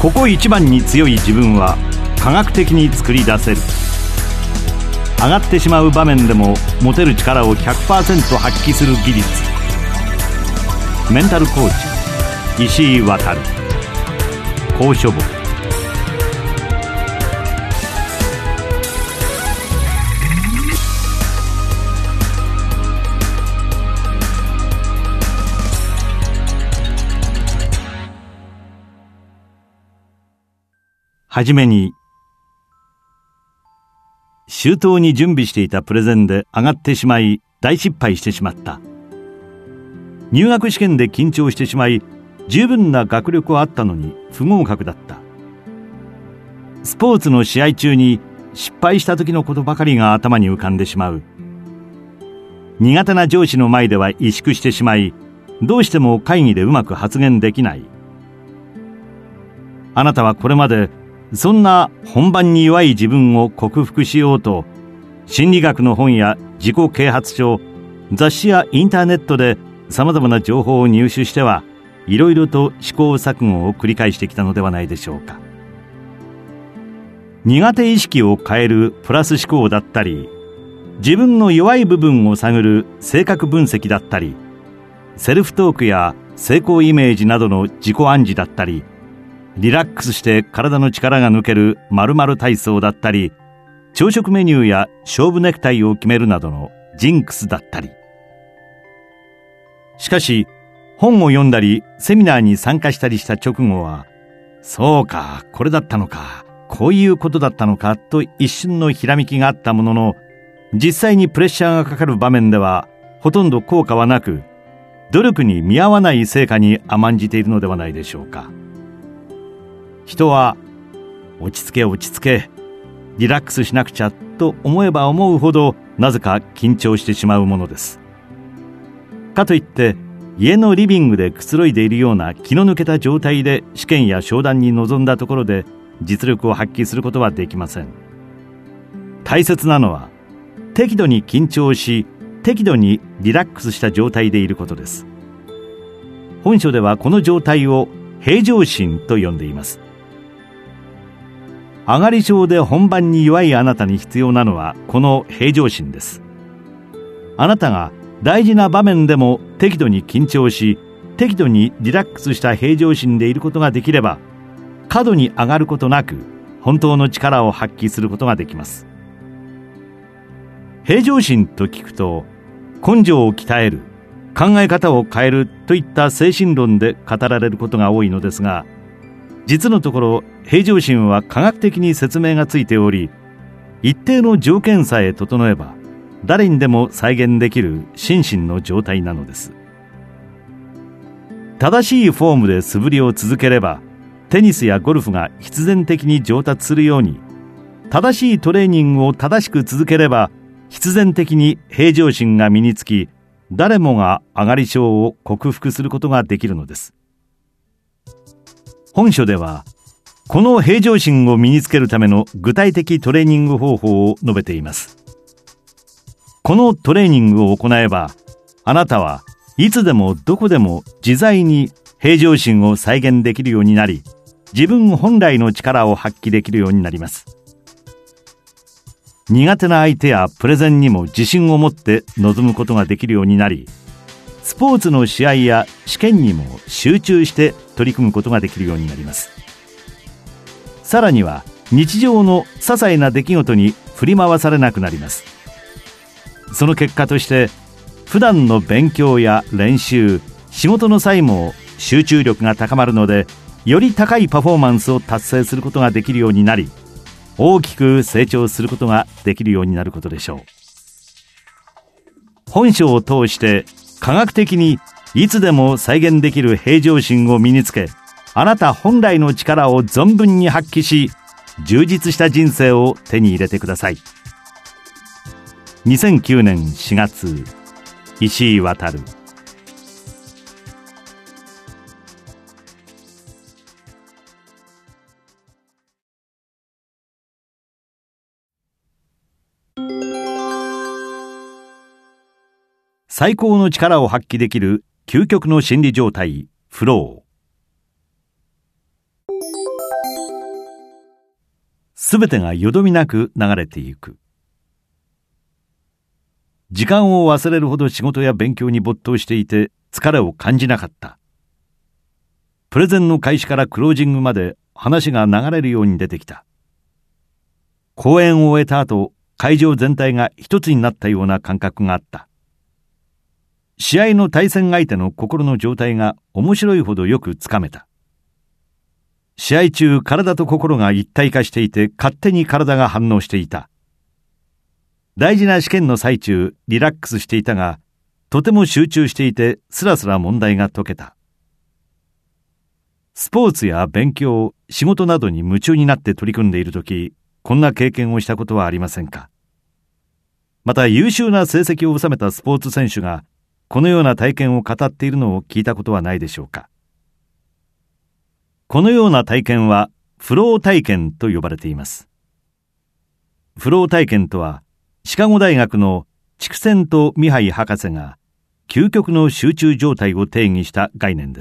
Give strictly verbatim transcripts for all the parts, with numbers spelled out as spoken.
ここ一番に強い自分は科学的に作り出せる。上がってしまう場面でも持てる力を ひゃくパーセント 発揮する技術。メンタルコーチ石井渉、高書房。はじめに、周到に準備していたプレゼンで上がってしまい大失敗してしまった。入学試験で緊張してしまい十分な学力はあったのに不合格だった。スポーツの試合中に失敗した時のことばかりが頭に浮かんでしまう。苦手な上司の前では萎縮してしまい、どうしても会議でうまく発言できない。あなたはこれまでそんな本番に弱い自分を克服しようと、心理学の本や自己啓発書、雑誌やインターネットでさまざまな情報を入手してはいろいろと試行錯誤を繰り返してきたのではないでしょうか。苦手意識を変えるプラス思考だったり、自分の弱い部分を探る性格分析だったり、セルフトークや成功イメージなどの自己暗示だったり、リラックスして体の力が抜ける〇〇体操だったり、朝食メニューや勝負ネクタイを決めるなどのジンクスだったり。しかし本を読んだりセミナーに参加したりした直後は、そうか、これだったのか、こういうことだったのかと一瞬のひらめきがあったものの、実際にプレッシャーがかかる場面ではほとんど効果はなく、努力に見合わない成果に甘んじているのではないでしょうか。人は落ち着け落ち着け、リラックスしなくちゃと思えば思うほどなぜか緊張してしまうものです。かといって家のリビングでくつろいでいるような気の抜けた状態で試験や商談に臨んだところで実力を発揮することはできません。大切なのは適度に緊張し、適度にリラックスした状態でいることです。本書ではこの状態を平常心と呼んでいます。上がり症で本番に弱いあなたに必要なのはこの平常心です。あなたが大事な場面でも適度に緊張し、適度にリラックスした平常心でいることができれば、過度に上がることなく本当の力を発揮することができます。平常心と聞くと、根性を鍛える、考え方を変えるといった精神論で語られることが多いのですが、実のところ平常心は科学的に説明がついており、一定の条件さえ整えば誰にでも再現できる心身の状態なのです。正しいフォームで素振りを続ければ、テニスやゴルフが必然的に上達するように、正しいトレーニングを正しく続ければ必然的に平常心が身につき、誰もが上がり症を克服することができるのです。本書ではこの平常心を身につけるための具体的トレーニング方法を述べています。このトレーニングを行えば、あなたはいつでもどこでも自在に平常心を再現できるようになり、自分本来の力を発揮できるようになります。苦手な相手やプレゼンにも自信を持って臨むことができるようになり、スポーツの試合や試験にも集中して取り組むことができるようになります。さらには日常の些細な出来事に振り回されなくなります。その結果として、普段の勉強や練習、仕事の際も集中力が高まるので、より高いパフォーマンスを達成することができるようになり、大きく成長することができるようになることでしょう。本書を通して科学的にいつでも再現できる平常心を身につけ、あなた本来の力を存分に発揮し、充実した人生を手に入れてください。にせんきゅうねんしがつ、石井渉。最高の力を発揮できる究極の心理状態、フロー。 すべてがよどみなく流れていく。時間を忘れるほど仕事や勉強に没頭していて疲れを感じなかった。プレゼンの開始からクロージングまで話が流れるように出てきた。講演を終えた後、会場全体が一つになったような感覚があった。試合の対戦相手の心の状態が面白いほどよくつかめた。試合中、体と心が一体化していて勝手に体が反応していた。大事な試験の最中、リラックスしていたが、とても集中していてスラスラ問題が解けた。スポーツや勉強、仕事などに夢中になって取り組んでいるとき、こんな経験をしたことはありませんか？また優秀な成績を収めたスポーツ選手がこのような体験を語っているのを聞いたことはないでしょうか？このような体験はフロー体験と呼ばれています。フロー体験とはシカゴ大学のチクセント・ミハイ博士が究極の集中状態を定義した概念です。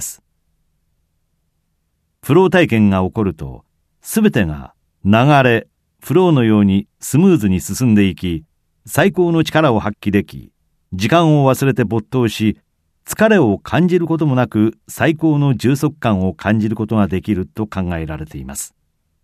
フロー体験が起こるとすべてが流れ、フローのようにスムーズに進んでいき、最高の力を発揮でき、時間を忘れて没頭し、疲れを感じることもなく最高の充足感を感じることができると考えられています。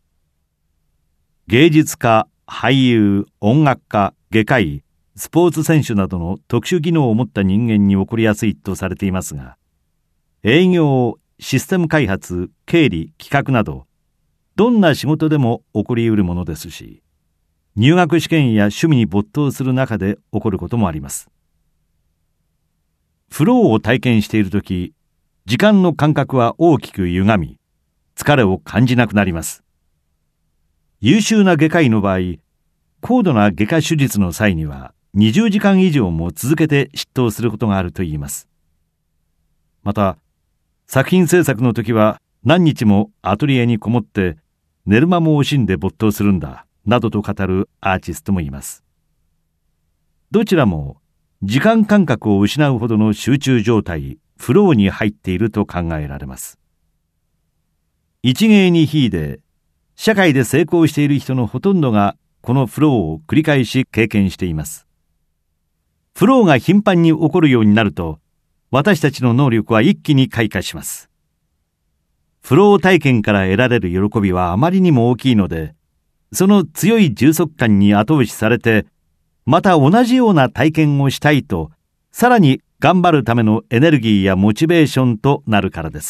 芸術家、俳優、音楽家、外科医、スポーツ選手などの特殊技能を持った人間に起こりやすいとされていますが、営業、システム開発、経理、企画など、どんな仕事でも起こりうるものですし、入学試験や趣味に没頭する中で起こることもあります。フローを体験しているとき、時間の感覚は大きく歪み、疲れを感じなくなります。優秀な外科医の場合、高度な外科手術の際にはにじゅうじかん以上も続けて執刀することがあるといいます。また、作品制作の時は何日もアトリエにこもって寝る間も惜しんで没頭するんだ、などと語るアーティストもいます。どちらも時間感覚を失うほどの集中状態、フローに入っていると考えられます。一芸に秀で、社会で成功している人のほとんどがこのフローを繰り返し経験しています。フローが頻繁に起こるようになると、私たちの能力は一気に開花します。フロー体験から得られる喜びはあまりにも大きいので、その強い充足感に後押しされて、また同じような体験をしたいと、さらに頑張るためのエネルギーやモチベーションとなるからです。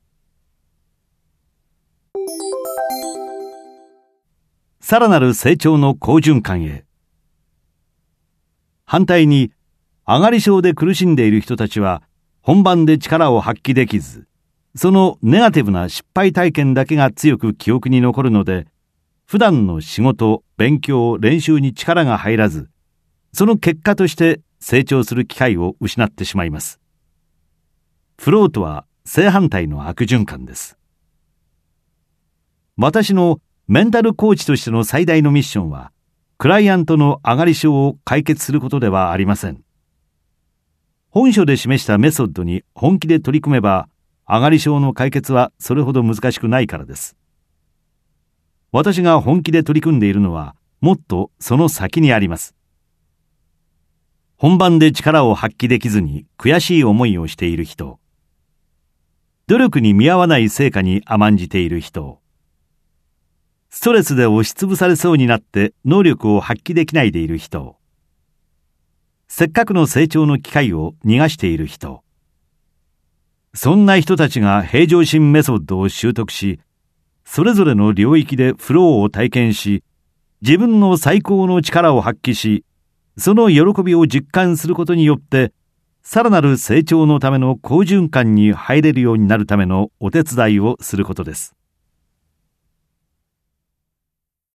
さらなる成長の好循環へ。反対に、上がり症で苦しんでいる人たちは、本番で力を発揮できず、そのネガティブな失敗体験だけが強く記憶に残るので、普段の仕事、勉強、練習に力が入らず、その結果として成長する機会を失ってしまいます。フローとは正反対の悪循環です。私のメンタルコーチとしての最大のミッションは、クライアントの上がり症を解決することではありません。本書で示したメソッドに本気で取り組めば、上がり症の解決はそれほど難しくないからです。私が本気で取り組んでいるのは、もっとその先にあります。本番で力を発揮できずに悔しい思いをしている人、努力に見合わない成果に甘んじている人、ストレスで押しつぶされそうになって能力を発揮できないでいる人、せっかくの成長の機会を逃がしている人、そんな人たちが平常心メソッドを習得し、それぞれの領域でフローを体験し、自分の最高の力を発揮し、その喜びを実感することによって、さらなる成長のための好循環に入れるようになるためのお手伝いをすることです。